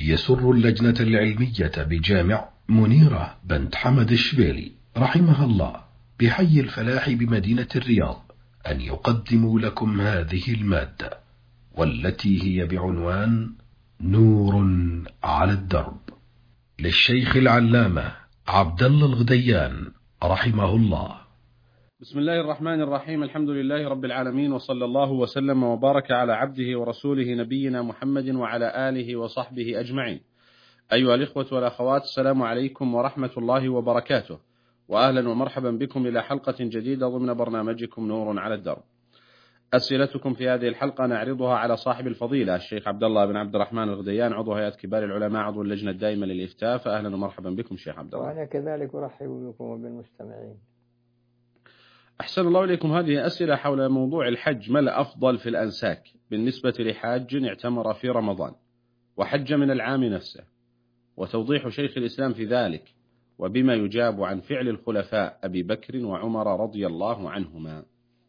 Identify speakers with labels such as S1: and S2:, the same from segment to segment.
S1: يسر اللجنة العلمية بجامع منيرة بنت حمد الشبيلي رحمها الله بحي الفلاح بمدينة الرياض أن يقدموا لكم هذه المادة، والتي هي بعنوان نور على الدرب، للشيخ العلامة عبد الله الغديان رحمه الله.
S2: بسم الله الرحمن الرحيم. الحمد لله رب العالمين، وصلى الله وسلم وبارك على عبده ورسوله نبينا محمد وعلى آله وصحبه أجمعين. أيها الإخوة والأخوات، السلام عليكم ورحمة الله وبركاته، وأهلا ومرحبا بكم إلى حلقة جديدة ضمن برنامجكم نور على الدرب. أسئلتكم في هذه الحلقة نعرضها على صاحب الفضيلة الشيخ عبد الله بن عبد الرحمن الغديان، عضو هيئة كبار العلماء، عضو اللجنة الدائمة للإفتاء. فأهلا ومرحبا بكم شيخ عبد الله.
S3: وأنا كذلك أرحب بكم وبالمستمعين.
S2: أحسن الله إليكم. هذه أسئلة حول موضوع الحج. ما الأفضل في الأنساك بالنسبة لحاج اعتمر في رمضان وحج من العام نفسه، وتوضيح شيخ الإسلام في ذلك، وبما يجاب عن فعل الخلفاء أبي بكر وعمر رضي الله عنهما.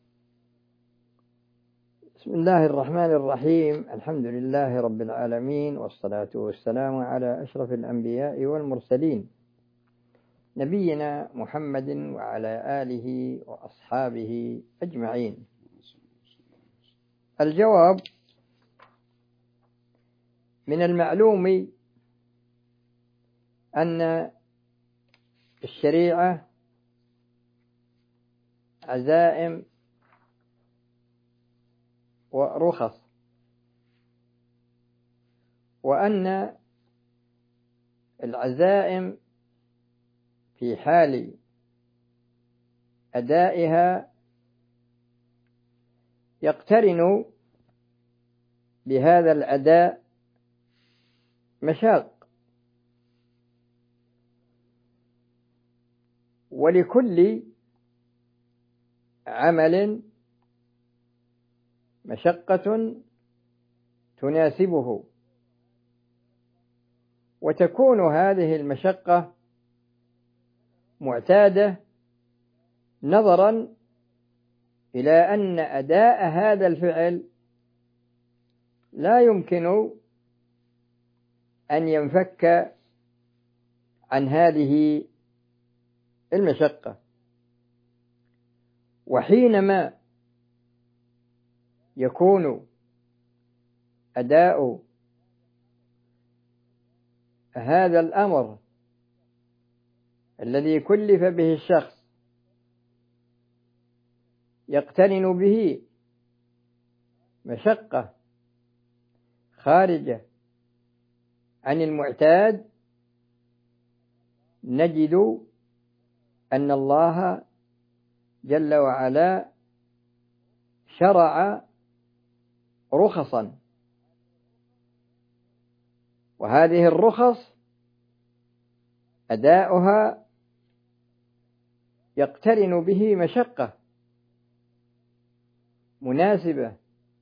S3: بسم الله الرحمن الرحيم. الحمد لله رب العالمين، والصلاة والسلام على أشرف الأنبياء والمرسلين، نبينا محمد وعلى آله وأصحابه أجمعين. الجواب: من المعلوم أن الشريعة عزائم ورخص، وأن العزائم في حال أدائها يقترن بهذا الأداء مشاق، ولكل عمل مشقة تناسبه، وتكون هذه المشقة معتادة نظرا إلى أن أداء هذا الفعل لا يمكن أن ينفك عن هذه المشقة. وحينما يكون أداء هذا الأمر الذي كلف به الشخص يقترن به مشقة خارجة عن المعتاد، نجد أن الله جل وعلا شرع رخصا، وهذه الرخص أداؤها يقترن به مشقة مناسبة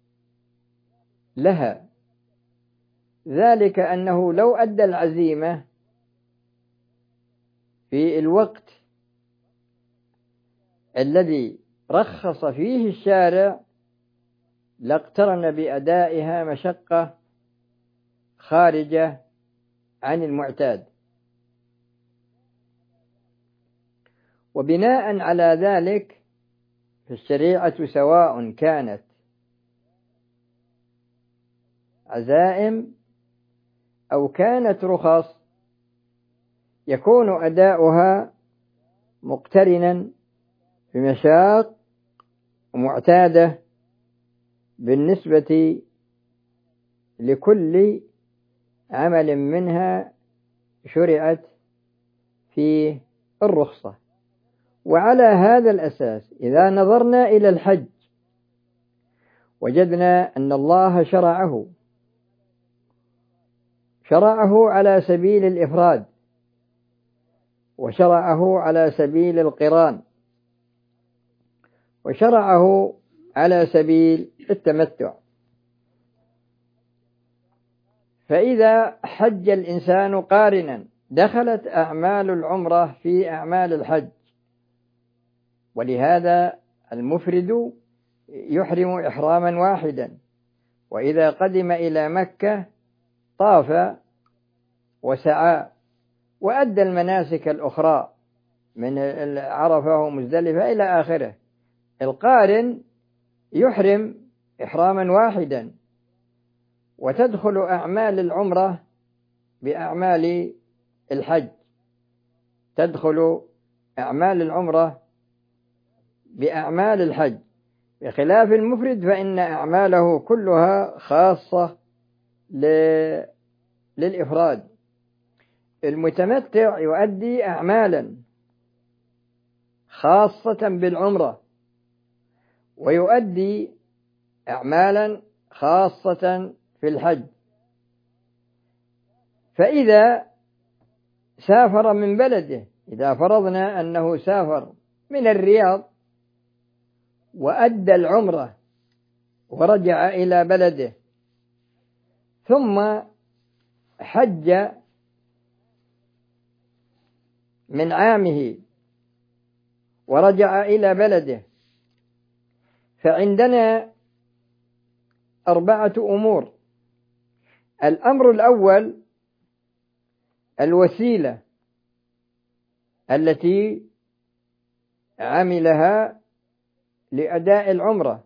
S3: لها، ذلك أنه لو أدى العزيمة في الوقت الذي رخص فيه الشارع لاقترن بأدائها مشقة خارجة عن المعتاد. وبناء على ذلك فالشريعة سواء كانت عزائم أو كانت رخص يكون أداؤها مقترنا بمشاق معتادة بالنسبة لكل عمل منها شرعت فيه الرخصة. وعلى هذا الأساس إذا نظرنا إلى الحج وجدنا أن الله شرعه على سبيل الإفراد، وشرعه على سبيل القران، وشرعه على سبيل التمتع. فإذا حج الإنسان قارنا دخلت أعمال العمرة في أعمال الحج، ولهذا المفرد يحرم إحراما واحدا، وإذا قدم إلى مكة طاف وسعى وأدى المناسك الأخرى من عرفة ومزدلفة إلى آخره. القارن يحرم إحراما واحدا، وتدخل أعمال العمرة بأعمال الحج، تدخل أعمال العمرة بأعمال الحج، بخلاف المفرد فإن أعماله كلها خاصة للإفراد. المتمتع يؤدي أعمالا خاصة بالعمرة، ويؤدي أعمالا خاصة في الحج. فإذا سافر من بلده، إذا فرضنا أنه سافر من الرياض وأدى العمرة ورجع إلى بلده، ثم حج من عامه ورجع إلى بلده، فعندنا 4 أمور. الأمر الأول الوسيلة التي عملها لأداء العمرة،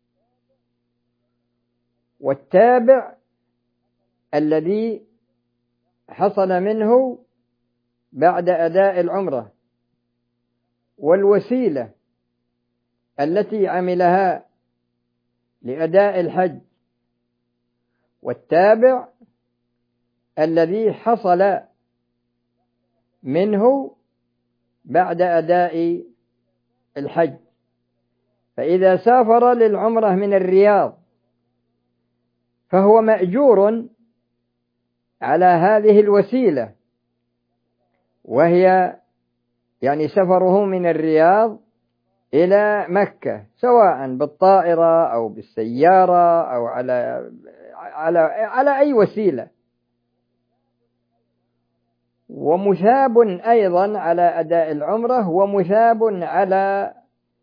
S3: والتابع الذي حصل منه بعد أداء العمرة، والوسيلة التي عملها لأداء الحج، والتابع الذي حصل منه بعد أداء الحج. فإذا سافر للعمرة من الرياض فهو مأجور على هذه الوسيلة، وهي يعني سفره من الرياض إلى مكة، سواء بالطائرة أو بالسيارة أو على أي وسيلة، ومثاب أيضا على أداء العمرة، ومثاب على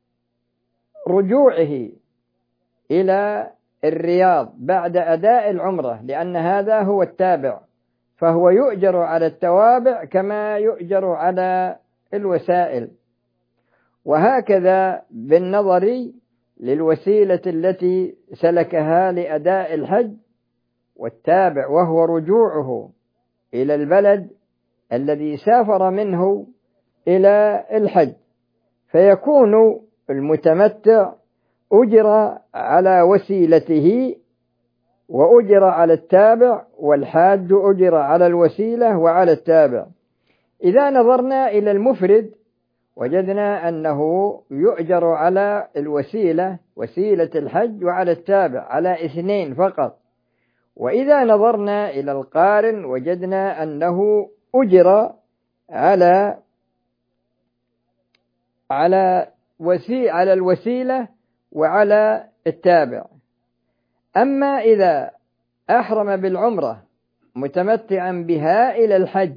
S3: رجوعه إلى الرياض بعد أداء العمرة، لأن هذا هو التابع، فهو يؤجر على التوابع كما يؤجر على الوسائل. وهكذا بالنظر للوسيلة التي سلكها لأداء الحج، والتابع وهو رجوعه إلى البلد الذي سافر منه إلى الحج، فيكون المتمتع أجر على وسيلته وأجر على التابع، والحاج أجر على الوسيلة وعلى التابع. إذا نظرنا إلى المفرد وجدنا أنه يؤجر على الوسيلة، وسيلة الحج، وعلى التابع، على 2 فقط. وإذا نظرنا إلى القارن وجدنا أنه أجر على الوسيلة وعلى التابع. أما إذا أحرم بالعمرة متمتعا بها إلى الحج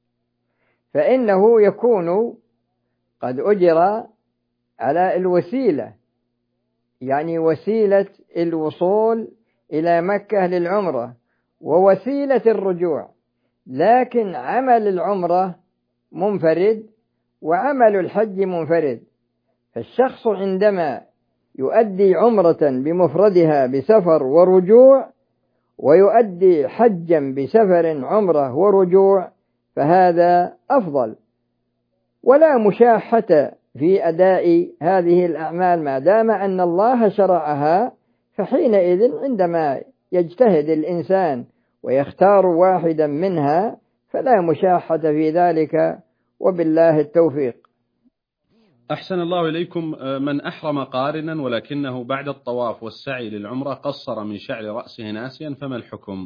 S3: فإنه يكون قد أجر على الوسيلة، يعني وسيلة الوصول إلى مكة للعمرة ووسيلة الرجوع، لكن عمل العمرة منفرد وعمل الحج منفرد. فالشخص عندما يؤدي عمرة بمفردها بسفر ورجوع، ويؤدي حجا بسفر عمرة ورجوع، فهذا أفضل، ولا مشاحة في أداء هذه الأعمال ما دام أن الله شرعها. فحينئذ عندما يجتهد الإنسان ويختار واحدا منها فلا مشاحة في ذلك، وبالله التوفيق.
S2: أحسن الله إليكم. من أحرم قارنا ولكنه بعد الطواف والسعي للعمرة قصر من شعر رأسه ناسيا، فما الحكم؟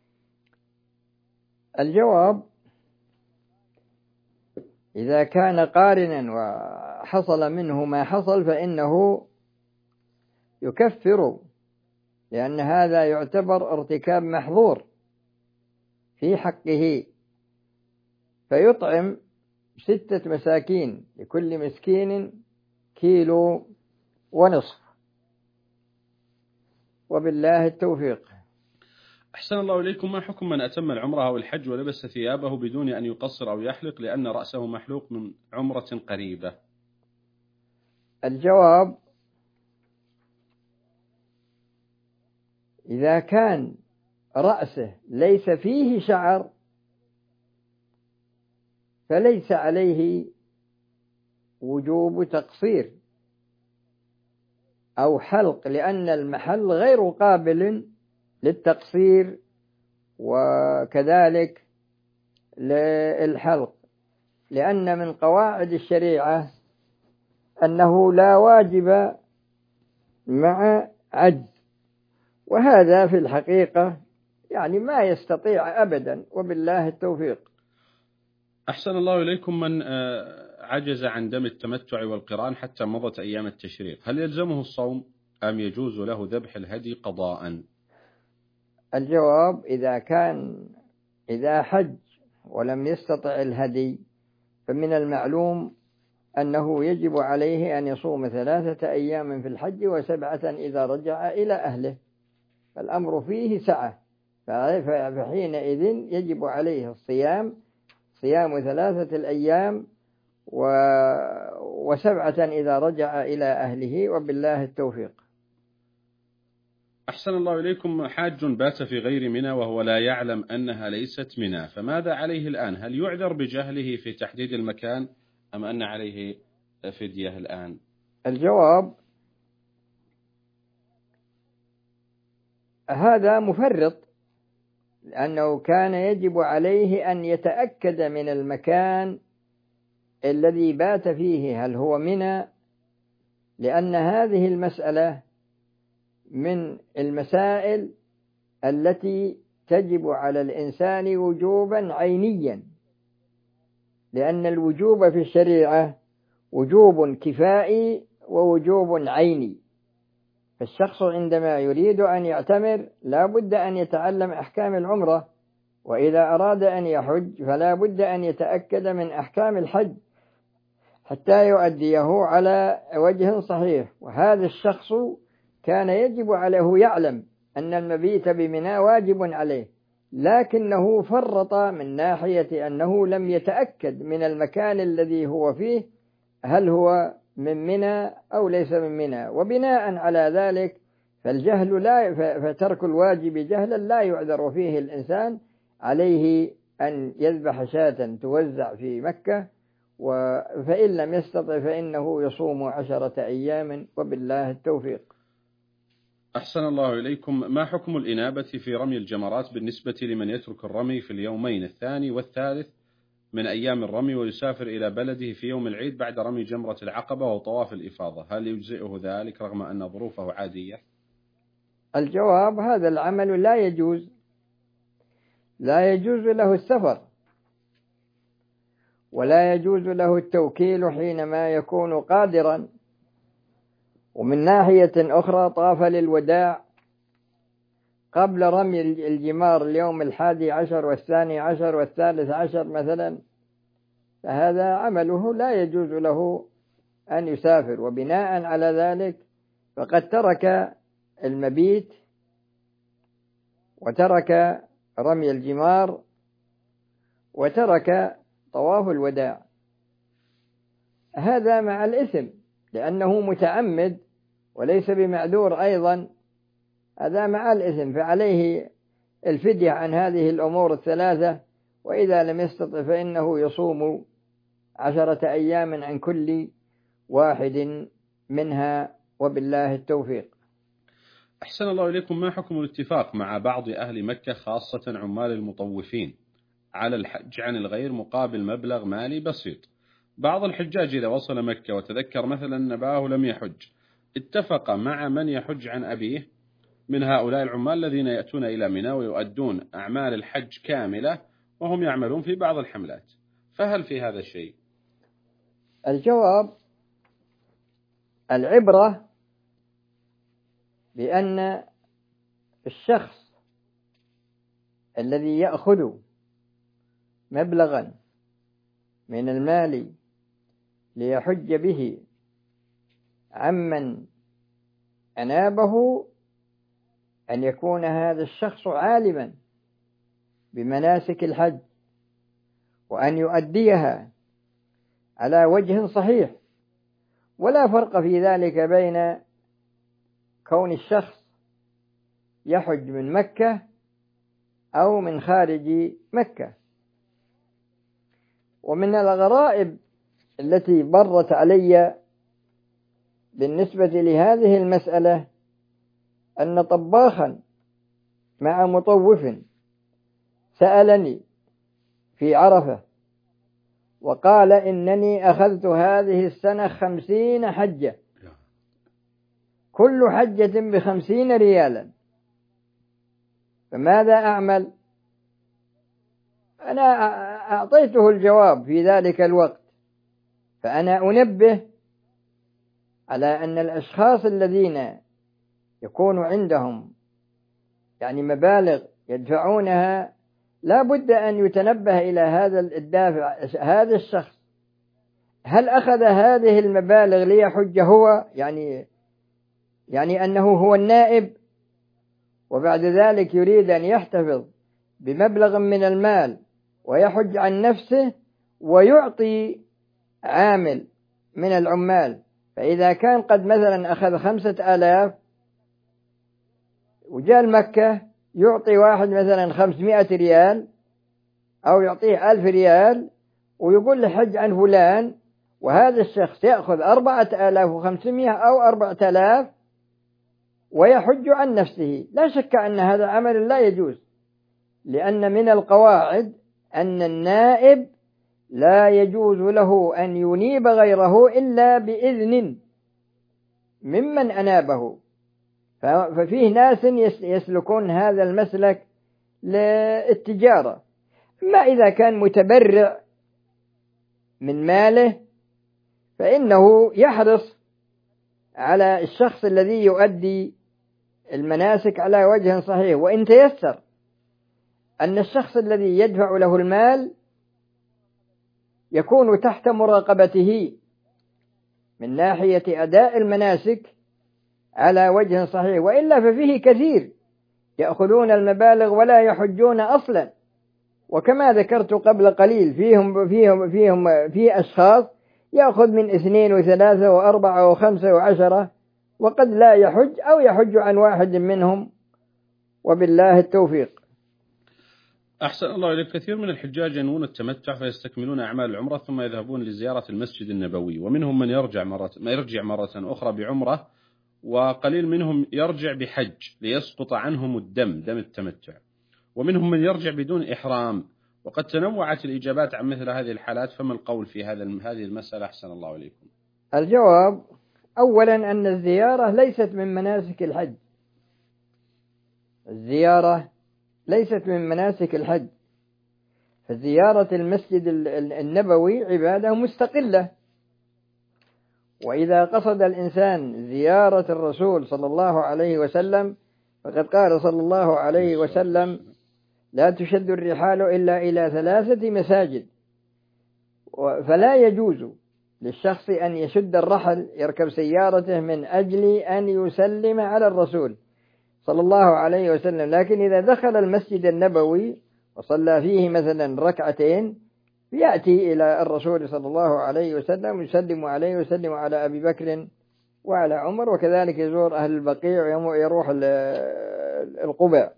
S3: الجواب: إذا كان قارنا وحصل منه ما حصل فإنه يكفر، لأن هذا يعتبر ارتكاب محظور في حقه، فيطعم 6 مساكين، لكل مسكين 1.5 كيلو. وبالله التوفيق.
S2: أحسن الله إليكم، ما حكم من أتم العمرة أو الحج ولبس ثيابه بدون أن يقصر أو يحلق لأن رأسه محلوق من عمرة قريبة؟
S3: الجواب: إذا كان رأسه ليس فيه شعر فليس عليه وجوب تقصير أو حلق، لأن المحل غير قابل للتقصير وكذلك للحلق، لأن من قواعد الشريعة أنه لا واجب مع عجز، وهذا في الحقيقة يعني ما يستطيع أبدا، وبالله التوفيق.
S2: أحسن الله إليكم، من عجز عن دم التمتع والقران حتى مضت أيام التشريق، هل يلزمه الصوم أم يجوز له ذبح الهدي قضاء؟
S3: الجواب: إذا حج ولم يستطع الهدي فمن المعلوم أنه يجب عليه أن يصوم 3 أيام في الحج و7 إذا رجع إلى أهله، فالأمر فيه سعة، فحينئذ يجب عليه صيام 3 أيام و7 إذا رجع إلى أهله، وبالله التوفيق.
S2: أحسن الله إليكم، حاج بات في غير منى وهو لا يعلم أنها ليست منى، فماذا عليه الآن؟ هل يعذر بجهله في تحديد المكان أم أن عليه فدية الآن؟
S3: الجواب: هذا مفرط، لأنه كان يجب عليه أن يتأكد من المكان الذي بات فيه هل هو منى، لأن هذه المسألة من المسائل التي تجب على الإنسان وجوبا عينيا، لأن الوجوب في الشريعة وجوب كفائي ووجوب عيني، فالشخص عندما يريد أن يعتمر لا بد أن يتعلم أحكام العمرة، وإذا أراد أن يحج فلا بد أن يتأكد من أحكام الحج حتى يؤديه على وجه صحيح، وهذا الشخص كان يجب عليه يعلم أن المبيت بمنى واجب عليه، لكنه فرط من ناحية أنه لم يتأكد من المكان الذي هو فيه هل هو من منى أو ليس من منى، وبناء على ذلك فترك الواجب جهلا لا يعذر فيه الإنسان، عليه أن يذبح شاة توزع في مكة، فإن لم يستطع فإنه يصوم 10 أيام، وبالله التوفيق.
S2: أحسن الله إليكم، ما حكم الإنابة في رمي الجمرات بالنسبة لمن يترك الرمي في اليومين الثاني والثالث من أيام الرمي ويسافر إلى بلده في يوم العيد بعد رمي جمرة العقبة وطواف الإفاضة، هل يجزئه ذلك رغم أن ظروفه عادية؟
S3: الجواب: هذا العمل لا يجوز له السفر، ولا يجوز له التوكيل حينما يكون قادرا، ومن ناحية أخرى طاف للوداع قبل رمي الجمار اليوم 11 و12 و13 مثلا، فهذا عمله لا يجوز له أن يسافر، وبناء على ذلك فقد ترك المبيت وترك رمي الجمار وترك طواف الوداع، هذا مع الإثم لأنه متعمد وليس بمعذور أيضا، هذا مع الإثم، فعليه الفدية عن هذه الأمور الثلاثة، وإذا لم يستطع فإنه يصوم 10 أيام عن كل واحد منها، وبالله التوفيق.
S2: أحسن الله إليكم، ما حكم الاتفاق مع بعض أهل مكة خاصة عمال المطوفين على الحج عن الغير مقابل مبلغ مالي بسيط؟ بعض الحجاج إذا وصل مكة وتذكر مثلا أن أباه لم يحج اتفق مع من يحج عن أبيه من هؤلاء العمال الذين يأتون إلى منى ويؤدون أعمال الحج كاملة وهم يعملون في بعض الحملات، فهل في هذا الشيء؟
S3: الجواب: العبرة بأن الشخص الذي يأخذ مبلغا من المال ليحج به عمن أنابه أن يكون هذا الشخص عالما بمناسك الحج وأن يؤديها على وجه صحيح، ولا فرق في ذلك بين كون الشخص يحج من مكة أو من خارج مكة. ومن الغرائب التي مرت علي بالنسبة لهذه المسألة أن طباخا مع مطوف سألني في عرفة وقال إنني أخذت هذه السنة 50 حجة، كل حجة ب50 ريالا، فماذا أعمل؟ أنا أعطيته الجواب في ذلك الوقت، فأنا أنبه على أن الأشخاص الذين يكون عندهم يعني مبالغ يدفعونها لا بد أن يتنبه إلى هذا الدافع. هذا الشخص هل أخذ هذه المبالغ ليحج هو، يعني أنه هو النائب، وبعد ذلك يريد أن يحتفظ بمبلغ من المال ويحج عن نفسه ويعطي عامل من العمال، فإذا كان قد مثلا أخذ 5000 وجاء مكة يعطي واحد مثلا 500 ريال أو يعطيه 1000 ريال ويقول له حج عن فلان، وهذا الشخص يأخذ 4500 أو 4000 ويحج عن نفسه، لا شك أن هذا عمل لا يجوز، لأن من القواعد أن النائب لا يجوز له أن ينيب غيره إلا بإذن ممن أنابه. ففيه ناس يسلكون هذا المسلك للتجارة، أما إذا كان متبرع من ماله فإنه يحرص على الشخص الذي يؤدي المناسك على وجه صحيح، وإن تيسر أن الشخص الذي يدفع له المال يكون تحت مراقبته من ناحية أداء المناسك على وجه صحيح، وإلا ففيه كثير يأخذون المبالغ ولا يحجون أصلا. وكما ذكرت قبل قليل في أشخاص يأخذ من 2 و3 و4 و5 و10 وقد لا يحج أو يحج عن واحد منهم، وبالله التوفيق.
S2: أحسن الله إليك. كثير من الحجاج ينوون التمتع فيستكملون أعمال العمرة ثم يذهبون لزيارة المسجد النبوي، ومنهم من يرجع مرة أخرى بعمرة، وقليل منهم يرجع بحج ليسقط عنهم الدم، دم التمتع، ومنهم من يرجع بدون إحرام. وقد تنوعت الإجابات عن مثل هذه الحالات، فما القول في هذه المسألة؟ أحسن الله إليكم.
S3: الجواب: أولا أن الزيارة ليست من مناسك الحج، الزيارة ليست من مناسك الحج، فزيارة المسجد النبوي عبادة مستقلة، وإذا قصد الإنسان زيارة الرسول صلى الله عليه وسلم فقد قال صلى الله عليه وسلم: لا تشد الرحال إلا إلى 3 مساجد، فلا يجوز للشخص أن يشد الرحل يركب سيارته من أجل أن يسلم على الرسول صلى الله عليه وسلم، لكن إذا دخل المسجد النبوي وصلى فيه مثلا 2 يأتي إلى الرسول صلى الله عليه وسلم يسلم عليه ويسلم على أبي بكر وعلى عمر، وكذلك يزور أهل البقيع ويروح القباء.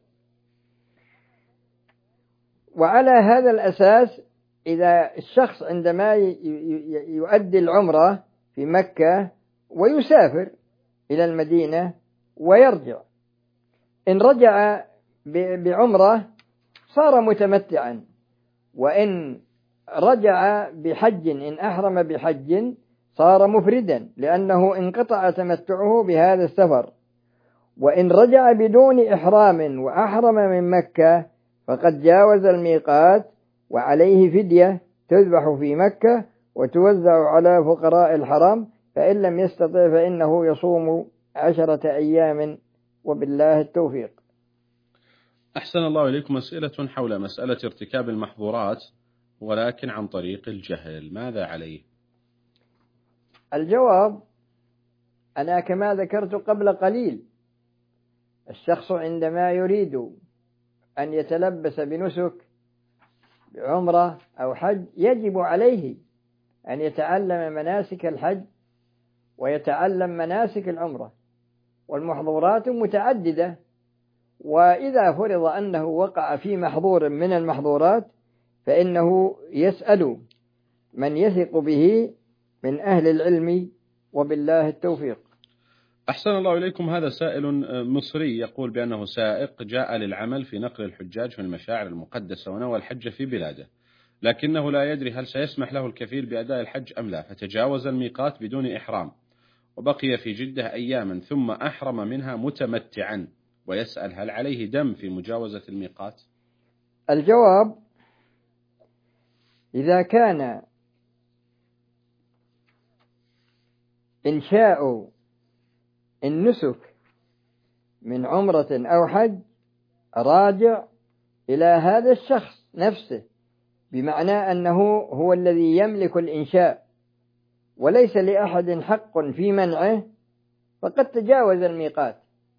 S3: وعلى هذا الأساس إذا الشخص عندما يؤدي العمرة في مكة ويسافر إلى المدينة ويرجع، إن رجع بعمرة صار متمتعا، وإن رجع بحج إن أحرم بحج صار مفردا، لأنه انقطع تمتعه بهذا السفر. وإن رجع بدون إحرام وأحرم من مكة فقد جاوز الميقات، وعليه فدية تذبح في مكة وتوزع على فقراء الحرم، فإن لم يستطع فإنه يصوم 10 أيام، وبالله التوفيق.
S2: أحسن الله إليكم. أسئلة حول مسألة ارتكاب المحظورات ولكن عن طريق الجهل، ماذا عليه؟
S3: الجواب: أنا كما ذكرت قبل قليل الشخص عندما يريد أن يتلبس بنسك بعمرة أو حج يجب عليه أن يتعلم مناسك الحج ويتعلم مناسك العمرة، والمحظورات متعددة، وإذا فرض أنه وقع في محظور من المحظورات فإنه يسأل من يثق به من أهل العلم، وبالله التوفيق.
S2: أحسن الله إليكم. هذا سائل مصري يقول بأنه سائق جاء للعمل في نقل الحجاج في المشاعر المقدسة ونوى الحج في بلاده، لكنه لا يدري هل سيسمح له الكفيل بأداء الحج أم لا، فتجاوز الميقات بدون إحرام وبقي في جدة أياما ثم أحرم منها متمتعا، ويسأل هل عليه دم في مجاوزة الميقات؟
S3: الجواب: إذا كان إنشاء النسك من عمرة أو حج راجع إلى هذا الشخص نفسه، بمعنى أنه هو الذي يملك الإنشاء وليس لأحد حق في منعه، فقد تجاوز الميقات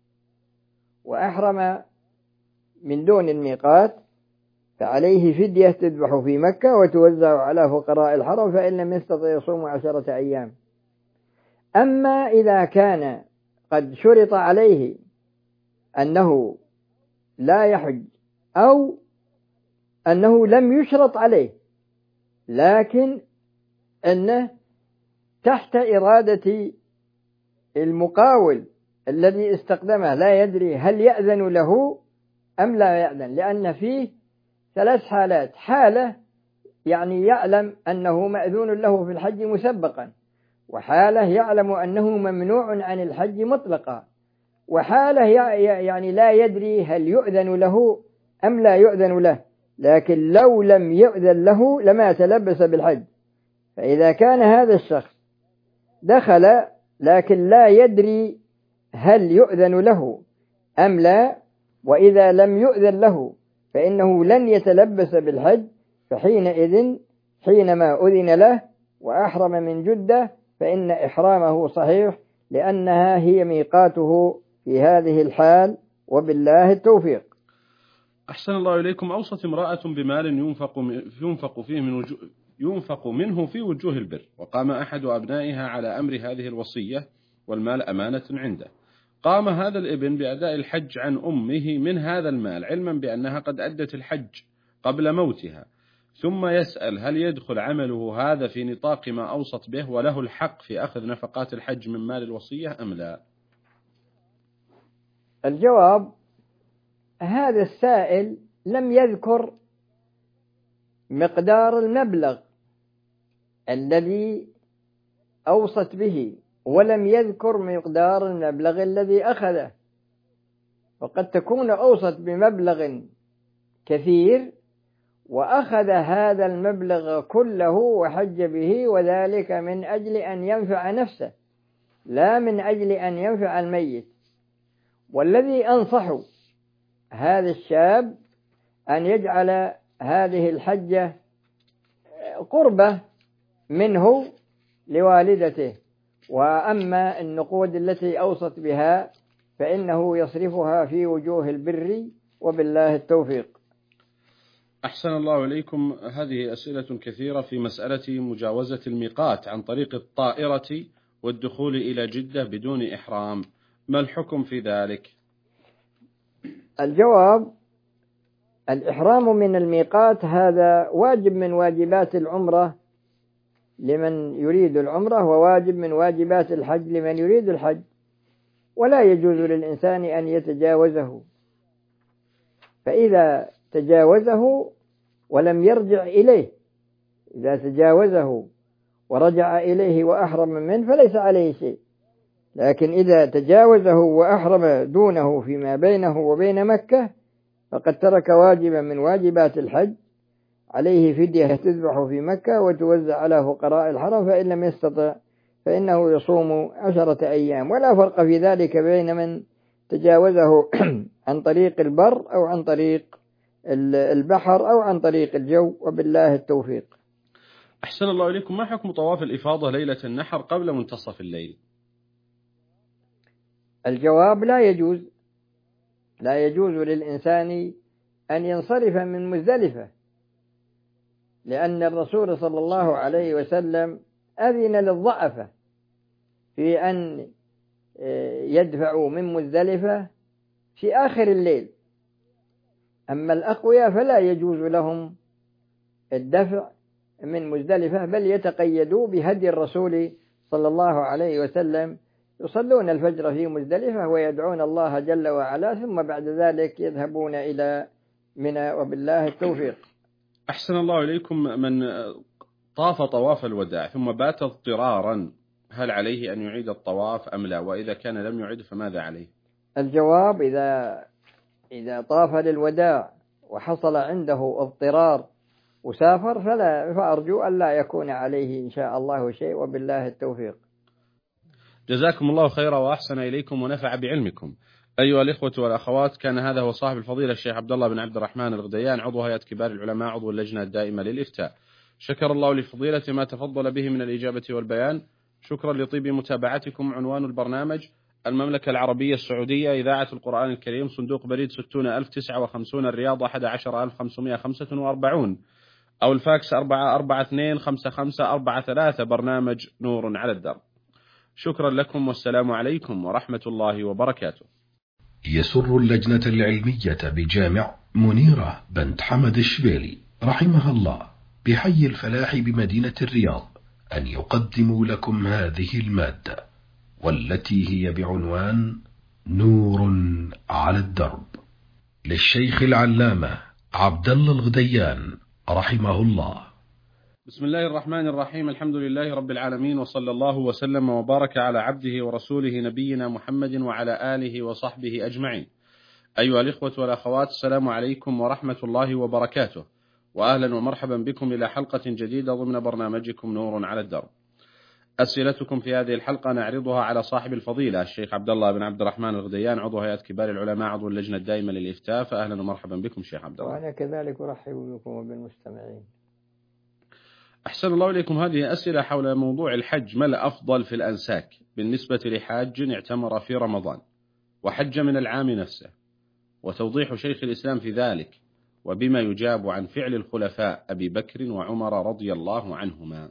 S3: وأحرم من دون الميقات، فعليه فدية تذبح في مكة وتوزع على فقراء الحرم، فإن لم يستطع يصوم 10 أيام. أما إذا كان قد شرط عليه أنه لا يحج أو أنه لم يشرط عليه لكن أنه تحت إرادة المقاول الذي استخدمه لا يدري هل يأذن له أم لا يأذن، لأن فيه 3 حالات: حالة يعني يعلم أنه مأذون له في الحج مسبقا، وحالة يعلم أنه ممنوع عن الحج مطلقا، وحالة يعني لا يدري هل يؤذن له أم لا يؤذن له، لكن لو لم يؤذن له لما تلبس بالحج. فإذا كان هذا الشخص دخل لكن لا يدري هل يؤذن له أم لا، وإذا لم يؤذن له فإنه لن يتلبس بالحج، فحينئذ حينما أذن له وأحرم من جدة فإن إحرامه صحيح، لأنها هي ميقاته في هذه الحال، وبالله التوفيق.
S2: أحسن الله إليكم. أوصت امرأة بمال ينفق منه في وجوه البر، وقام أحد أبنائها على أمر هذه الوصية والمال أمانة عنده. قام هذا الابن بأداء الحج عن أمه من هذا المال علما بأنها قد أدت الحج قبل موتها، ثم يسأل هل يدخل عمله هذا في نطاق ما أوصت به وله الحق في أخذ نفقات الحج من مال الوصية أم لا؟
S3: الجواب: هذا السائل لم يذكر مقدار المبلغ الذي أوصت به، ولم يذكر مقدار المبلغ الذي أخذه، وقد تكون أوصت بمبلغ كثير وأخذ هذا المبلغ كله وحج به، وذلك من أجل أن ينفع نفسه لا من أجل أن ينفع الميت. والذي أنصح هذا الشاب أن يجعل هذه الحجة قربة منه لوالدته، وأما النقود التي أوصت بها فإنه يصرفها في وجوه البر، وبالله التوفيق.
S2: أحسن الله إليكم. هذه أسئلة كثيرة في مسألة مجاوزة الميقات عن طريق الطائرة والدخول إلى جدة بدون إحرام، ما الحكم في ذلك؟
S3: الجواب: الإحرام من الميقات هذا واجب من واجبات العمرة لمن يريد العمرة، وواجب من واجبات الحج لمن يريد الحج، ولا يجوز للإنسان أن يتجاوزه، فإذا تجاوزه ولم يرجع إليه، إذا تجاوزه ورجع إليه وأحرم منه فليس عليه شيء، لكن إذا تجاوزه وأحرم دونه فيما بينه وبين مكة فقد ترك واجبا من واجبات الحج، عليه فدية تذبح في مكة وتوزع على فقراء الحرم، فإن لم يستطع فإنه يصوم 10 أيام. ولا فرق في ذلك بين من تجاوزه عن طريق البر أو عن طريق البحر أو عن طريق الجو، وبالله التوفيق.
S2: أحسن الله إليكم. ما حكم طواف الإفاضة ليلة النحر قبل منتصف الليل؟
S3: الجواب: لا يجوز، لا يجوز للإنسان أن ينصرف من مزدلفة، لأن الرسول صلى الله عليه وسلم أذن للضعفة في أن يدفعوا من مزدلفة في آخر الليل، أما الأقوياء فلا يجوز لهم الدفع من مزدلفة، بل يتقيدوا بهدي الرسول صلى الله عليه وسلم، يصلون الفجر في مزدلفة ويدعون الله جل وعلا، ثم بعد ذلك يذهبون إلى منى، وبالله التوفيق.
S2: أحسن الله إليكم. من طاف طواف الوداع ثم بات اضطرارا، هل عليه أن يعيد الطواف أم لا؟ وإذا كان لم يعيد فماذا عليه؟
S3: الجواب: إذا طاف للوداع وحصل عنده اضطرار وسافر فأرجو أن لا يكون عليه إن شاء الله شيء، وبالله التوفيق.
S2: جزاكم الله خيرا وأحسن إليكم ونفع بعلمكم. أيها الإخوة والأخوات، كان هذا هو صاحب الفضيلة الشيخ عبد الله بن عبد الرحمن الغديان، عضو هيئة كبار العلماء، عضو اللجنة الدائمة للإفتاء. شكر الله لفضيلة ما تفضل به من الإجابة والبيان. شكرا لطيب متابعتكم. عنوان البرنامج: المملكة العربية السعودية، إذاعة القرآن الكريم، صندوق بريد 60059 الرياض 11545، أو الفاكس 44255443. برنامج نور على الدرب. شكرا لكم، والسلام عليكم ورحمة الله وبركاته.
S1: يسر اللجنة العلمية بجامع منيرة بنت حمد الشبيلي رحمها الله بحي الفلاح بمدينة الرياض أن يقدموا لكم هذه المادة، والتي هي بعنوان نور على الدرب، للشيخ العلامة عبد الله الغديان رحمه الله.
S2: بسم الله الرحمن الرحيم. الحمد لله رب العالمين، وصلى الله وسلم وبارك على عبده ورسوله نبينا محمد وعلى آله وصحبه أجمعين. أيها الإخوة والأخوات، السلام عليكم ورحمة الله وبركاته، وأهلا ومرحبا بكم إلى حلقة جديدة ضمن برنامجكم نور على الدرب. أسئلتكم في هذه الحلقة نعرضها على صاحب الفضيلة الشيخ عبد الله بن عبد الرحمن الغديان، عضو هيئة كبار العلماء، عضو اللجنة الدائمة للإفتاء. فأهلا ومرحبا بكم شيخ عبد الله.
S3: وأنا كذلك أرحب بكم وبالمستمعين.
S2: أحسن الله إليكم. هذه أسئلة حول موضوع الحج: ما الأفضل في الأنساك بالنسبة لحاج اعتمر في رمضان وحج من العام نفسه، وتوضيح شيخ الإسلام في ذلك، وبما يجاب عن فعل الخلفاء أبي بكر وعمر رضي الله عنهما.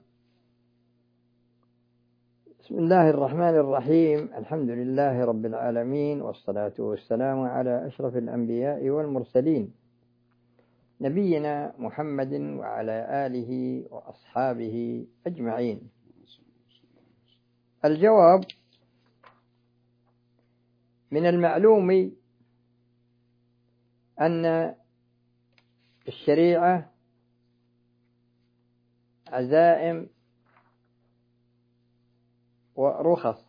S3: بسم الله الرحمن الرحيم. الحمد لله رب العالمين، والصلاة والسلام على أشرف الأنبياء والمرسلين، نبينا محمد وعلى آله وأصحابه أجمعين. الجواب: من المعلوم أن الشريعة عزائم ورخص،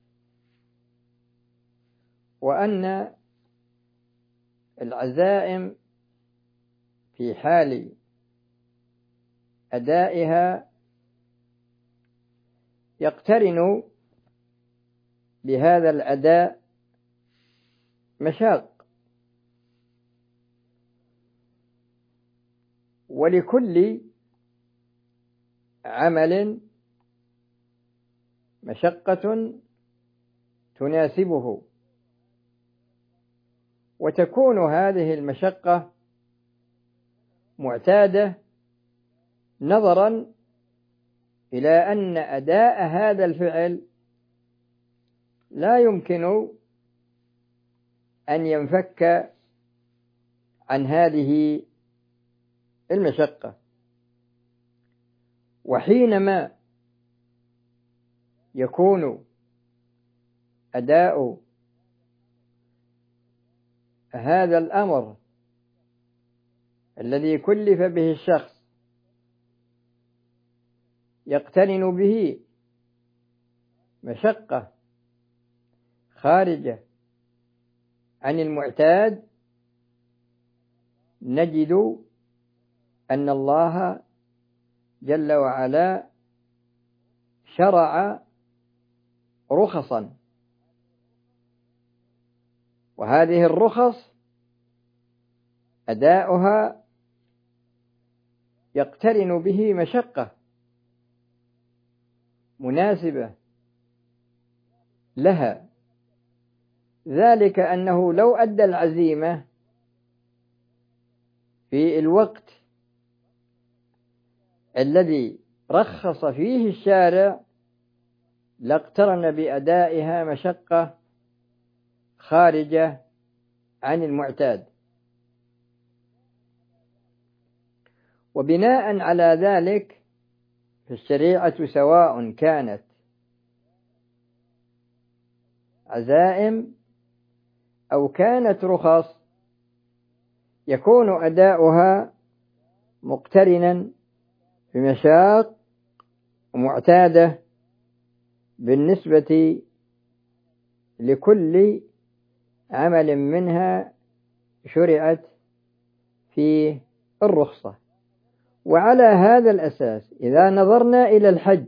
S3: وأن العزائم في حال أدائها يقترن بهذا الأداء مشاق، ولكل عمل مشقة تناسبه، وتكون هذه المشقة معتادة نظرا إلى أن أداء هذا الفعل لا يمكن أن ينفك عن هذه المشقة. وحينما يكون أداء هذا الأمر الذي كلف به الشخص يقترن به مشقة خارجة عن المعتاد، نجد أن الله جل وعلا شرع رخصا، وهذه الرخص أداؤها يقترن به مشقة مناسبة لها، ذلك أنه لو أدى العزيمة في الوقت الذي رخص فيه الشارع لاقترن بأدائها مشقة خارجة عن المعتاد. وبناء على ذلك فالشريعة سواء كانت عزائم أو كانت رخص يكون أداؤها مقترنا بمشاق معتادة بالنسبة لكل عمل منها شرعت في الرخصة. وعلى هذا الأساس إذا نظرنا إلى الحج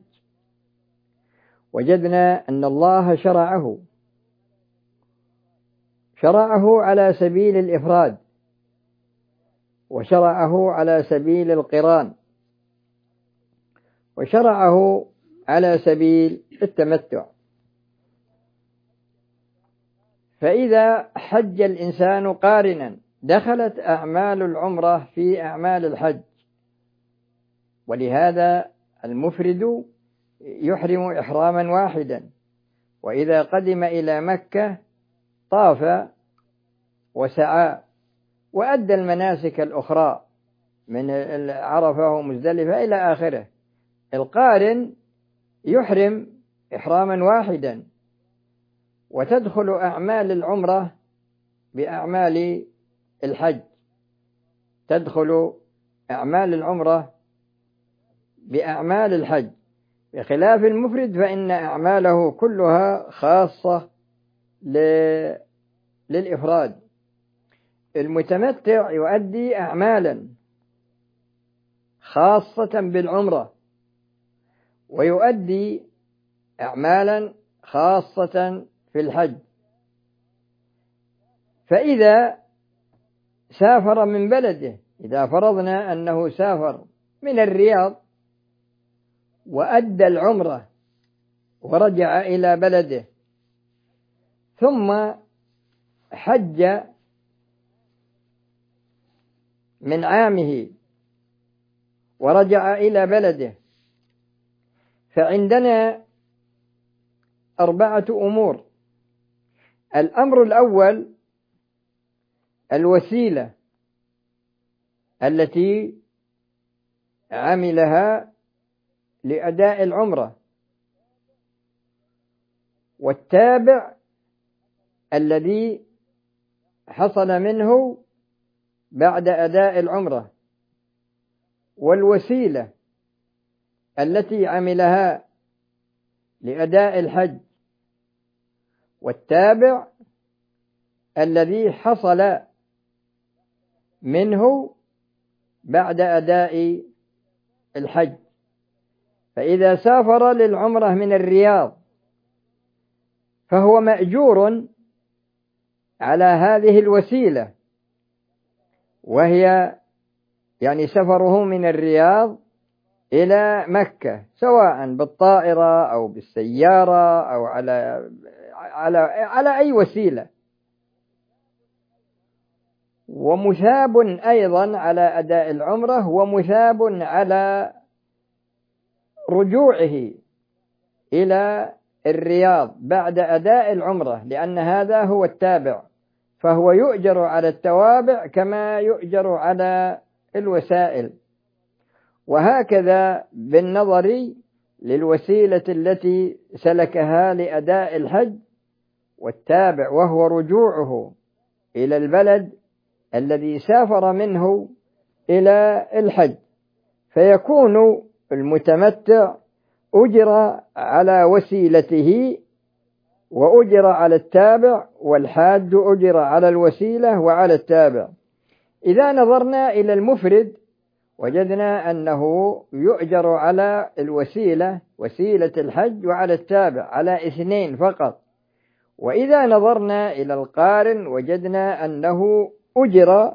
S3: وجدنا أن الله شرعه على سبيل الإفراد، وشرعه على سبيل القران، وشرعه على سبيل التمتع. فإذا حج الإنسان قارنا دخلت أعمال العمرة في أعمال الحج، ولهذا المفرد يحرم إحراما واحدا، وإذا قدم إلى مكة طاف وسعى وأدى المناسك الأخرى من عرفة ومزدلفة إلى آخره. القارن يحرم إحراما واحدا، وتدخل أعمال العمرة بأعمال الحج، تدخل أعمال العمرة بأعمال الحج، بخلاف المفرد فإن أعماله كلها خاصة للإفراد. المتمتع يؤدي أعمالا خاصة بالعمرة، ويؤدي أعمالا خاصة في الحج. فإذا سافر من بلده، إذا فرضنا أنه سافر من الرياض وأدى العمرة ورجع إلى بلده ثم حج من عامه ورجع إلى بلده، فعندنا 4 أمور. الأمر الأول الوسيلة التي عملها لأداء العمرة، والتابع الذي حصل منه بعد أداء العمرة، والوسيلة التي عملها لأداء الحج، والتابع الذي حصل منه بعد أداء الحج. فإذا سافر للعمرة من الرياض فهو مأجور على هذه الوسيلة، وهي يعني سفره من الرياض إلى مكة، سواء بالطائرة أو بالسيارة أو على أي وسيلة، ومثاب أيضا على أداء العمرة، ومثاب على رجوعه إلى الرياض بعد أداء العمرة، لأن هذا هو التابع، فهو يؤجر على التوابع كما يؤجر على الوسائل. وهكذا بالنظر للوسيلة التي سلكها لأداء الحج، والتابع وهو رجوعه إلى البلد الذي سافر منه إلى الحج، فيكون المتمتع أجر على وسيلته وأجر على التابع، والحاج أجر على الوسيلة وعلى التابع. إذا نظرنا إلى المفرد وجدنا أنه يؤجر على الوسيلة، وسيلة الحج، وعلى التابع، على 2 فقط. وإذا نظرنا إلى القارن وجدنا أنه أجر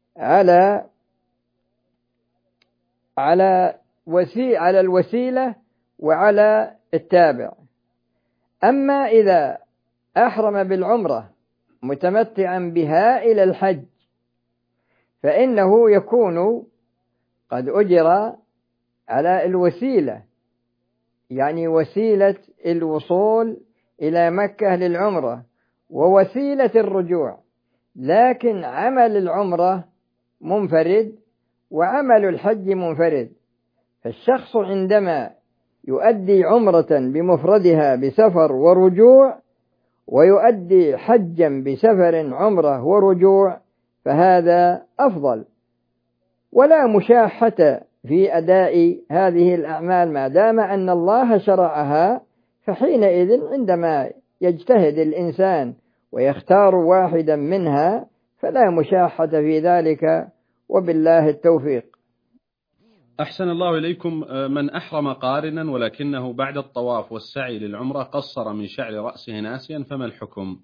S3: على الوسيلة وعلى التابع. أما إذا أحرم بالعمرة متمتعا بها إلى الحج، فإنه يكون قد أجر على الوسيلة، يعني وسيلة الوصول إلى مكة للعمرة ووسيلة الرجوع، لكن عمل العمرة منفرد وعمل الحج منفرد. فالشخص عندما يؤدي عمرة بمفردها بسفر ورجوع، ويؤدي حجا بسفر عمرة ورجوع، فهذا أفضل، ولا مشاحة في أداء هذه الأعمال ما دام أن الله شرعها. فحينئذ عندما يجتهد الإنسان ويختار واحدا منها فلا مشاحة في ذلك، وبالله التوفيق.
S2: أحسن الله إليكم. من أحرم قارنا ولكنه بعد الطواف والسعي للعمرة قصر من شعر رأسه ناسيا، فما الحكم؟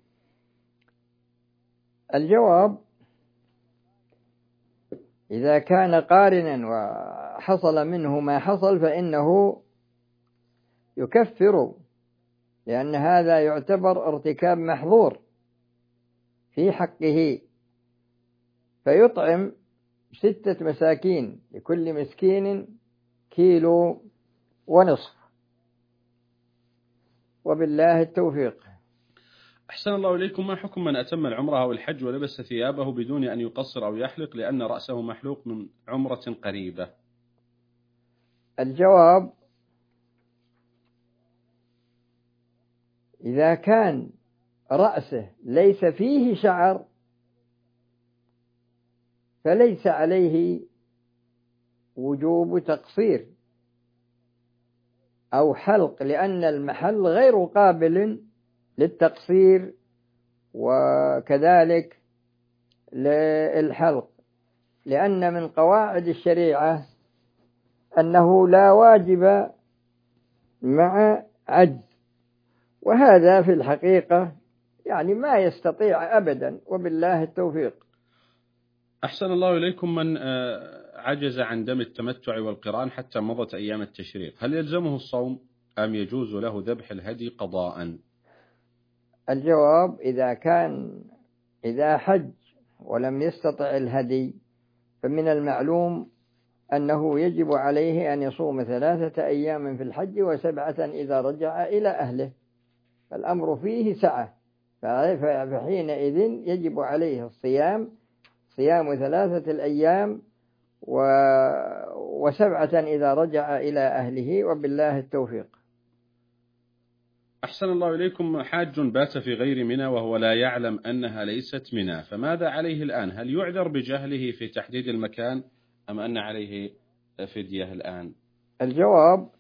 S3: الجواب: إذا كان قارنا وحصل منه ما حصل فإنه يكفر، لأن هذا يعتبر ارتكاب محظور في حقه، فيطعم 6 مساكين، لكل مسكين 1.5 كيلو، وبالله التوفيق.
S2: أحسن الله إليكم. ما حكم من أتم العمرة أو الحج ولبس ثيابه بدون أن يقصر أو يحلق لأن رأسه محلوق من عمرة قريبة؟
S3: الجواب: إذا كان رأسه ليس فيه شعر فليس عليه وجوب تقصير أو حلق، لأن المحل غير قابل للتقصير وكذلك للحلق، لأن من قواعد الشريعة أنه لا واجب مع عجز، وهذا في الحقيقة يعني ما يستطيع أبدا، وبالله التوفيق.
S2: أحسن الله إليكم. من عجز عن دم التمتع والقران حتى مضت أيام التشريق، هل يلزمه الصوم أم يجوز له ذبح الهدي قضاء؟
S3: الجواب: إذا حج ولم يستطع الهدي فمن المعلوم أنه يجب عليه أن يصوم 3 أيام في الحج و7 إذا رجع إلى أهله، فالأمر فيه سعة، فحينئذ يجب عليه صيام 3 أيام و7 إذا رجع إلى أهله، وبالله التوفيق.
S2: أحسن الله إليكم. حاج بات في غير منى وهو لا يعلم أنها ليست منى، فماذا عليه الآن؟ هل يعذر بجهله في تحديد المكان أم أن عليه فدية الآن؟
S3: الجواب: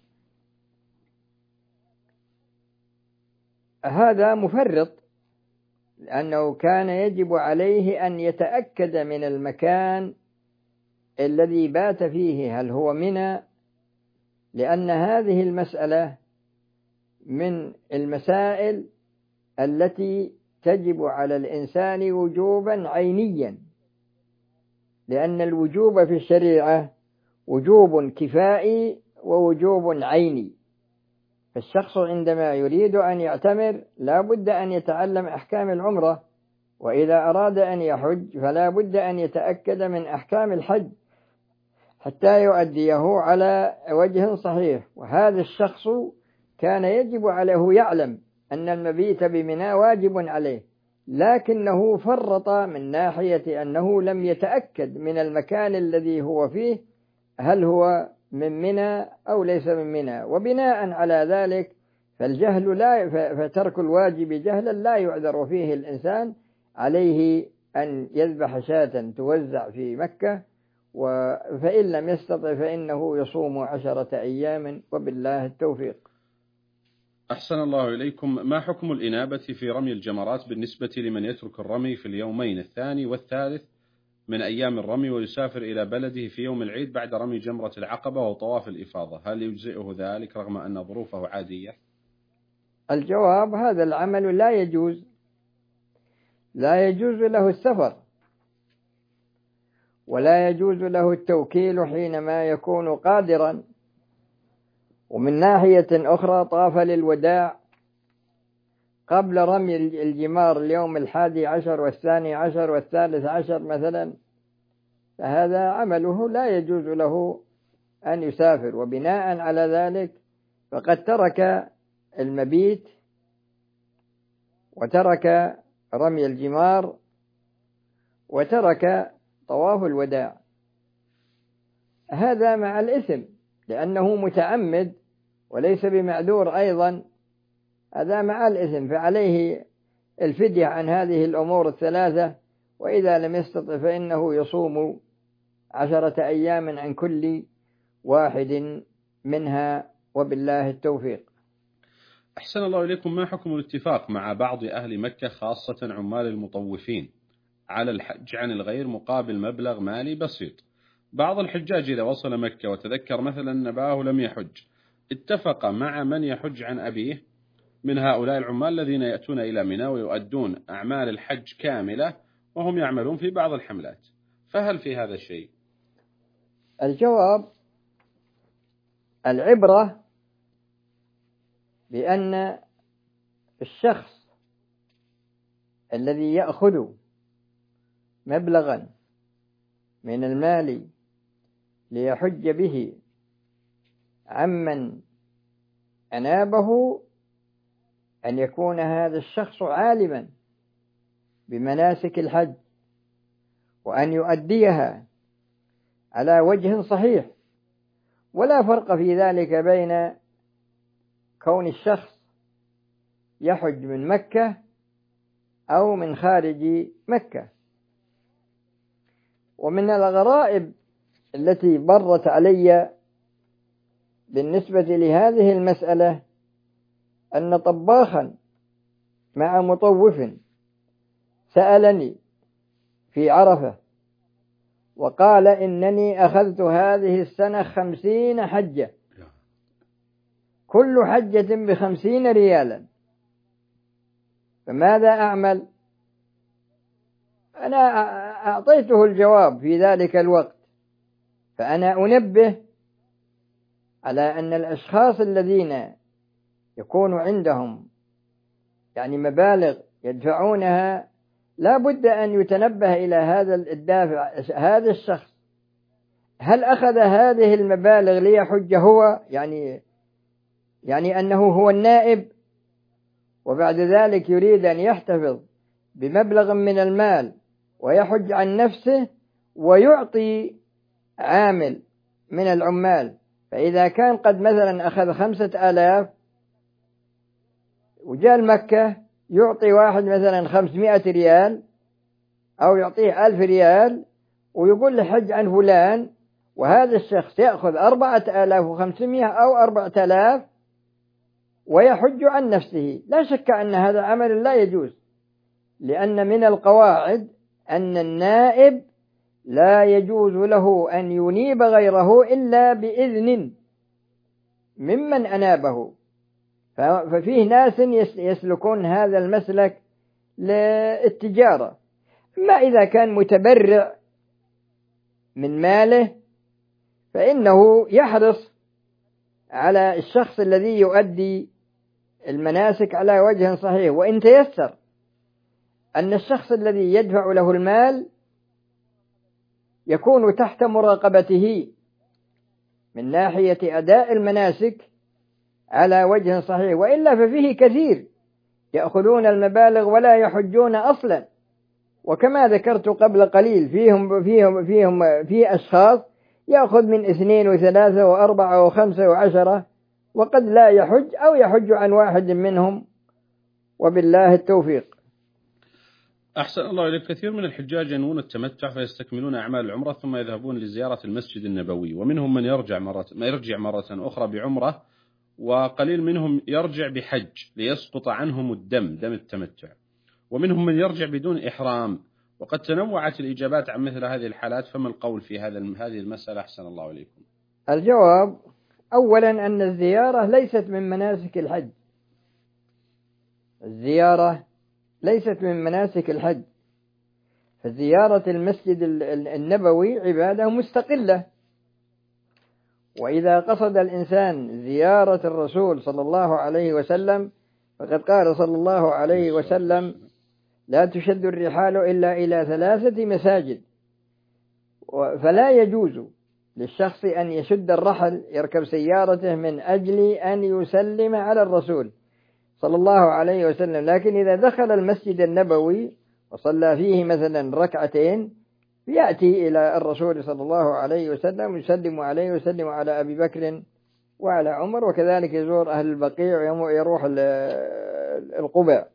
S3: هذا مفرط، لأنه كان يجب عليه أن يتأكد من المكان الذي بات فيه هل هو منى، لأن هذه المسألة من المسائل التي تجب على الإنسان وجوبا عينيا، لأن الوجوب في الشريعة وجوب كفائي ووجوب عيني. فالشخص عندما يريد أن يعتمر لا بد أن يتعلم أحكام العمرة، وإذا أراد أن يحج فلا بد أن يتأكد من أحكام الحج حتى يؤديه على وجه صحيح. وهذا الشخص كان يجب عليه يعلم أن المبيت بمنى واجب عليه، لكنه فرط من ناحية أنه لم يتأكد من المكان الذي هو فيه هل هو من منى أو ليس من منى، وبناء على ذلك فترك الواجب جهلا لا يعذر فيه الإنسان، عليه أن يذبح شاة توزع في مكة، فإن لم يستطع فإنه يصوم 10 أيام، وبالله التوفيق.
S2: أحسن الله إليكم. ما حكم الإنابة في رمي الجمرات بالنسبة لمن يترك الرمي في اليومين الثاني والثالث من أيام الرمي ويسافر إلى بلده في يوم العيد بعد رمي جمرة العقبة وطواف الإفاضة، هل يجزئه ذلك رغم أن ظروفه عادية؟
S3: الجواب: هذا العمل لا يجوز له السفر، ولا يجوز له التوكيل حينما يكون قادرا. ومن ناحية أخرى طاف للوداع قبل رمي الجمار اليوم 11 و12 و13 مثلا، فهذا عمله لا يجوز له أن يسافر، وبناء على ذلك فقد ترك المبيت وترك رمي الجمار وترك طواف الوداع، هذا مع الإثم لأنه متعمد وليس بمعذور أيضا، هذا مع الإثم، فعليه الفدية عن هذه الأمور الثلاثة، وإذا لم يستطع فإنه يصوم 10 أيام عن كل واحد منها، وبالله التوفيق.
S2: أحسن الله إليكم، ما حكم الاتفاق مع بعض أهل مكة خاصة عمال المطوفين على الحج عن الغير مقابل مبلغ مالي بسيط؟ بعض الحجاج إذا وصل مكة وتذكر مثلا أن أباه لم يحج، اتفق مع من يحج عن أبيه من هؤلاء العمال الذين يأتون إلى منى ويؤدون أعمال الحج كاملة وهم يعملون في بعض الحملات، فهل في هذا الشيء؟
S3: الجواب: العبرة بأن الشخص الذي يأخذ مبلغا من المال ليحج به عمن أنابه أن يكون هذا الشخص عالما بمناسك الحج وأن يؤديها على وجه صحيح، ولا فرق في ذلك بين كون الشخص يحج من مكة أو من خارج مكة. ومن الغرائب التي مرت علي بالنسبة لهذه المسألة أن طباخا مع مطوف سألني في عرفة وقال إنني أخذت هذه السنة 50 حجة، كل حجة ب50 ريالا، فماذا أعمل؟ أنا أعطيته الجواب في ذلك الوقت، فأنا أنبه على أن الأشخاص الذين يكون عندهم يعني مبالغ يدفعونها لا بد أن يتنبه إلى هذا الدافع، هذا الشخص هل أخذ هذه المبالغ ليحج هو، يعني أنه هو النائب، وبعد ذلك يريد أن يحتفظ بمبلغ من المال ويحج عن نفسه ويعطي عامل من العمال، فإذا كان قد مثلا أخذ 5000 وجاء مكة يعطي واحد مثلا 500 ريال أو يعطيه 1000 ريال ويقول له حج عن فلان، وهذا الشخص يأخذ 4500 أو 4000 ويحج عن نفسه، لا شك أن هذا عمل لا يجوز، لأن من القواعد أن النائب لا يجوز له أن ينيب غيره إلا بإذن ممن أنابه، ففيه ناس يسلكون هذا المسلك للتجارة، ما إذا كان متبرع من ماله فإنه يحرص على الشخص الذي يؤدي المناسك على وجه صحيح، وإن تيسر أن الشخص الذي يدفع له المال يكون تحت مراقبته من ناحية أداء المناسك على وجه صحيح، وإلا ففيه كثير يأخذون المبالغ ولا يحجون أصلا، وكما ذكرت قبل قليل في أشخاص يأخذ من 2 و3 و4 و5 و10 وقد لا يحج أو يحج عن واحد منهم، وبالله التوفيق.
S2: أحسن الله إليك، كثير من الحجاج ينوون التمتع فيستكملون أعمال العمرة ثم يذهبون لزيارة المسجد النبوي، ومنهم من يرجع مرة أخرى بعمرة، وقليل منهم يرجع بحج ليسقط عنهم دم التمتع، ومنهم من يرجع بدون إحرام، وقد تنوعت الإجابات عن مثل هذه الحالات، فما القول في هذه المسألة؟ أحسن الله إليكم.
S3: الجواب: أولا أن الزيارة ليست من مناسك الحج، الزيارة ليست من مناسك الحج، فزيارة المسجد النبوي عبادة مستقلة، وإذا قصد الإنسان زيارة الرسول صلى الله عليه وسلم فقد قال صلى الله عليه وسلم: لا تشد الرحال إلا إلى 3 مساجد. فلا يجوز للشخص أن يشد الرحل يركب سيارته من أجل أن يسلم على الرسول صلى الله عليه وسلم، لكن إذا دخل المسجد النبوي وصلى فيه مثلا 2 ركعتين يأتي إلى الرسول صلى الله عليه وسلم يسلم عليه ويسلم على أبي بكر وعلى عمر، وكذلك يزور أهل البقيع ويروح القباء.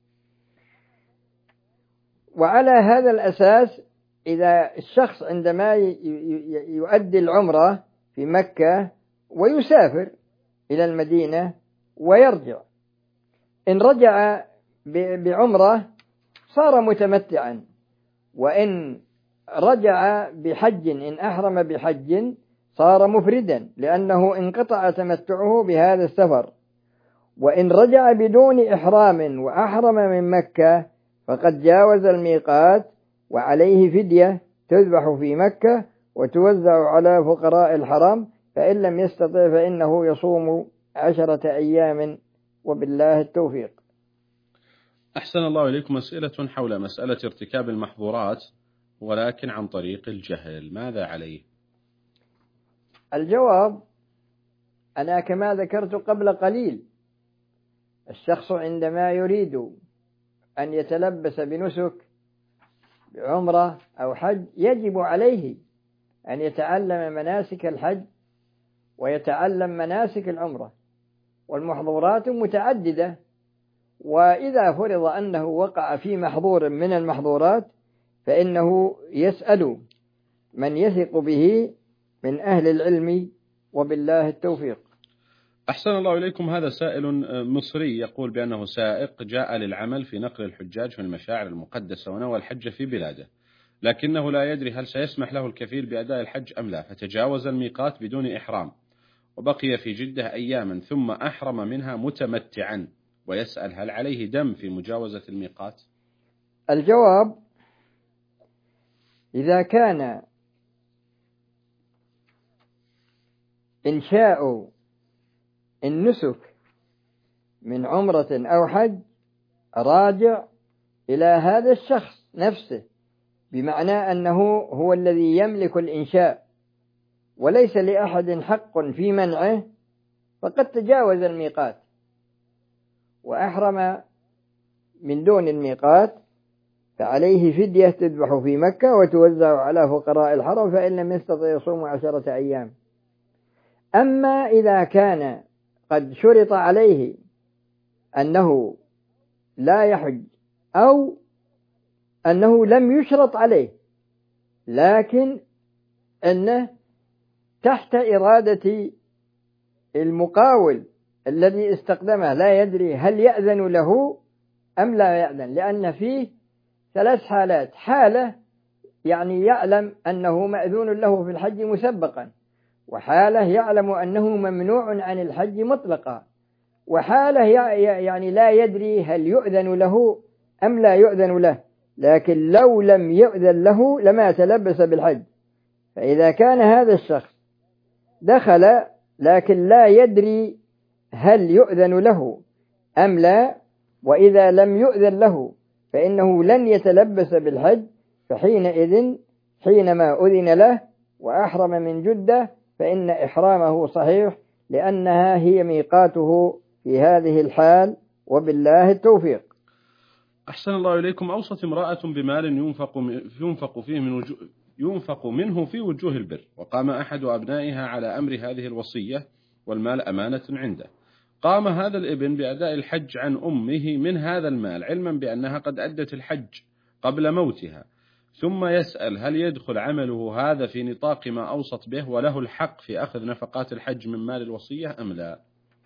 S3: وعلى هذا الأساس إذا الشخص عندما يؤدي العمرة في مكة ويسافر إلى المدينة ويرجع، إن رجع بعمرة صار متمتعا، وإن رجع بحج إن أحرم بحج صار مفردا، لأنه انقطع تمتعه بهذا السفر. وإن رجع بدون إحرام وأحرم من مكة فقد جاوز الميقات، وعليه فدية تذبح في مكة وتوزع على فقراء الحرم، فإن لم يستطع فإنه يصوم 10 أيام، وبالله التوفيق.
S2: أحسن الله إليكم. أسئلة حول مسألة ارتكاب المحظورات ولكن عن طريق الجهل، ماذا عليه؟
S3: الجواب: أنا كما ذكرت قبل قليل، الشخص عندما يريد أن يتلبس بنسك بعمرة أو حج يجب عليه أن يتعلم مناسك الحج ويتعلم مناسك العمرة، والمحظورات متعددة، وإذا فرض أنه وقع في محظور من المحظورات فإنه يسأل من يثق به من أهل العلم، وبالله التوفيق.
S2: أحسن الله إليكم. هذا سائل مصري يقول بأنه سائق جاء للعمل في نقل الحجاج في المشاعر المقدسة ونوى الحج في بلاده، لكنه لا يدري هل سيسمح له الكفيل بأداء الحج أم لا، فتجاوز الميقات بدون إحرام وبقي في جدة أياما ثم أحرم منها متمتعا، ويسأل هل عليه دم في مجاوزة الميقات؟
S3: الجواب: إذا كان إنشاء النسك من عمرة أو حج راجع إلى هذا الشخص نفسه، بمعنى أنه هو الذي يملك الإنشاء وليس لأحد حق في منعه، فقد تجاوز الميقات وأحرم من دون الميقات، فعليه فدية تذبح في مكة وتوزع على فقراء الحرم، فإن لم يستطع يصوم 10 أيام. أما إذا كان قد شرط عليه أنه لا يحج أو أنه لم يشرط عليه لكن أنه تحت إرادة المقاول الذي استقدمه لا يدري هل يأذن له أم لا يأذن، لأن فيه 3 حالات: حالة يعني يعلم أنه مأذون له في الحج مسبقا، وحالة يعلم أنه ممنوع عن الحج مطلقا، وحالة يعني لا يدري هل يؤذن له أم لا يؤذن له، لكن لو لم يؤذن له لما تلبس بالحج. فإذا كان هذا الشخص دخل لكن لا يدري هل يؤذن له أم لا، وإذا لم يؤذن له فإنه لن يتلبس بالحج، فحينئذ حينما أذن له وأحرم من جدة فإن إحرامه صحيح، لأنها هي ميقاته في هذه الحال، وبالله التوفيق.
S2: أحسن الله إليكم. أوصت امرأة بمال ينفق منه في وجوه البر، وقام أحد أبنائها على أمر هذه الوصية والمال أمانة عنده. قام هذا الابن بأداء الحج عن أمه من هذا المال علما بأنها قد أدت الحج قبل موتها، ثم يسأل هل يدخل عمله هذا في نطاق ما أوصت به وله الحق في أخذ نفقات الحج من مال الوصية أم لا؟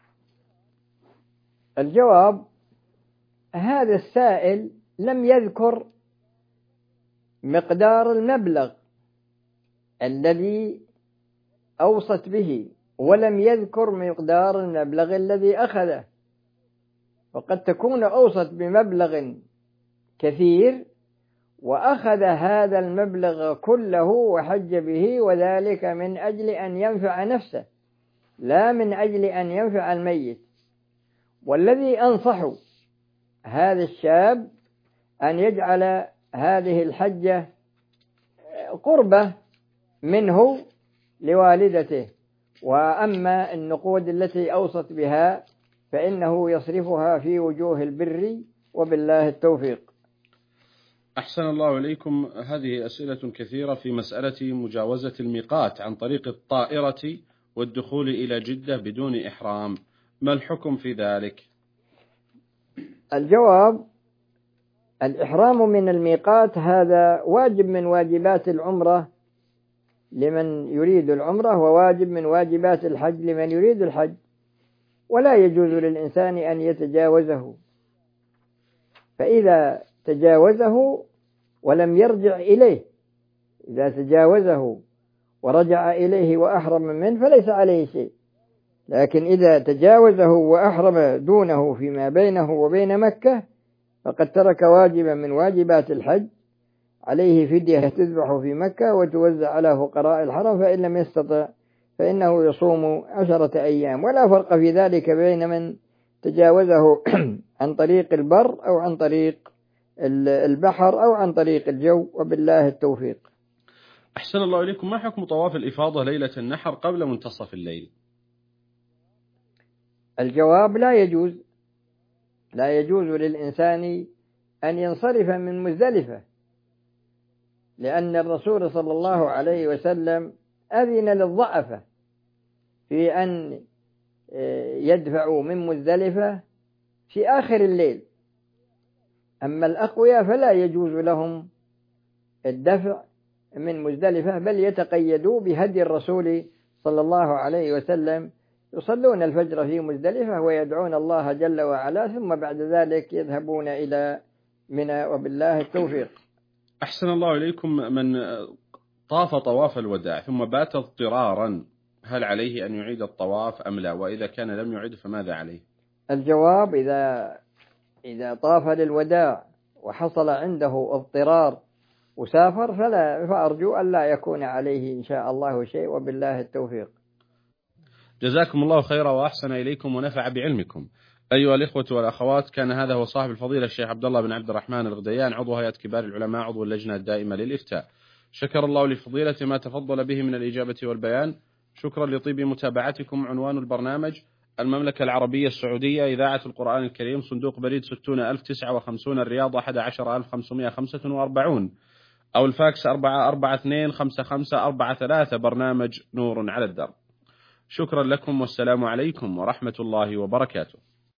S3: الجواب: هذا السائل لم يذكر مقدار المبلغ الذي أوصت به، ولم يذكر مقدار المبلغ الذي أخذه، وقد تكون أوصت بمبلغ كثير وأخذ هذا المبلغ كله وحج به، وذلك من أجل أن ينفع نفسه لا من أجل أن ينفع الميت. والذي أنصح هذا الشاب أن يجعل هذه الحجة قربة منه لوالدته، وأما النقود التي أوصت بها فإنه يصرفها في وجوه البر، وبالله التوفيق.
S2: أحسن الله إليكم. هذه أسئلة كثيرة في مسألة مجاوزة الميقات عن طريق الطائرة والدخول إلى جدة بدون إحرام، ما الحكم في ذلك؟
S3: الجواب: الإحرام من الميقات هذا واجب من واجبات العمرة لمن يريد العمرة، وواجب من واجبات الحج لمن يريد الحج، ولا يجوز للإنسان أن يتجاوزه. فإذا تجاوزه ولم يرجع إليه، إذا تجاوزه ورجع إليه وأحرم منه فليس عليه شيء، لكن إذا تجاوزه وأحرم دونه فيما بينه وبين مكة فقد ترك واجبا من واجبات الحج، عليه فدية تذبح في مكة وتوزع على فقراء الحرم، فإن لم يستطع فإنه يصوم 10 أيام، ولا فرق في ذلك بين من تجاوزه عن طريق البر أو عن طريق البحر أو عن طريق الجو، وبالله التوفيق.
S2: أحسن الله إليكم. ما حكم طواف الإفاضة ليلة النحر قبل منتصف الليل؟
S3: الجواب: لا يجوز للإنسان أن ينصرف من مزدلفة، لأن الرسول صلى الله عليه وسلم أذن للضعفة في أن يدفعوا من مزدلفة في آخر الليل، أما الأقوياء فلا يجوز لهم الدفع من مزدلفة، بل يتقيدوا بهدي الرسول صلى الله عليه وسلم، يصلون الفجر في مزدلفة ويدعون الله جل وعلا، ثم بعد ذلك يذهبون إلى منى، وبالله التوفيق.
S2: أحسن الله إليكم. من طاف طواف الوداع ثم بات اضطرارا، هل عليه أن يعيد الطواف أم لا؟ وإذا كان لم يعيد فماذا عليه؟
S3: الجواب: إذا طاف للوداع وحصل عنده اضطرار وسافر فأرجو أن لا يكون عليه إن شاء الله شيء، وبالله التوفيق.
S2: جزاكم الله خيرا وأحسن إليكم ونفع بعلمكم. أيها الإخوة والأخوات، كان هذا هو صاحب الفضيلة الشيخ عبد الله بن عبد الرحمن الغديان، عضو هيئة كبار العلماء، عضو اللجنة الدائمة للإفتاء. شكر الله لفضيلة ما تفضل به من الإجابة والبيان. شكرا لطيب متابعتكم. عنوان البرنامج: المملكة العربية السعودية، إذاعة القرآن الكريم، صندوق بريد 60059 الرياض 11545، أو الفاكس 4425543، برنامج نور على الدرب. شكرا لكم، والسلام عليكم ورحمة الله وبركاته.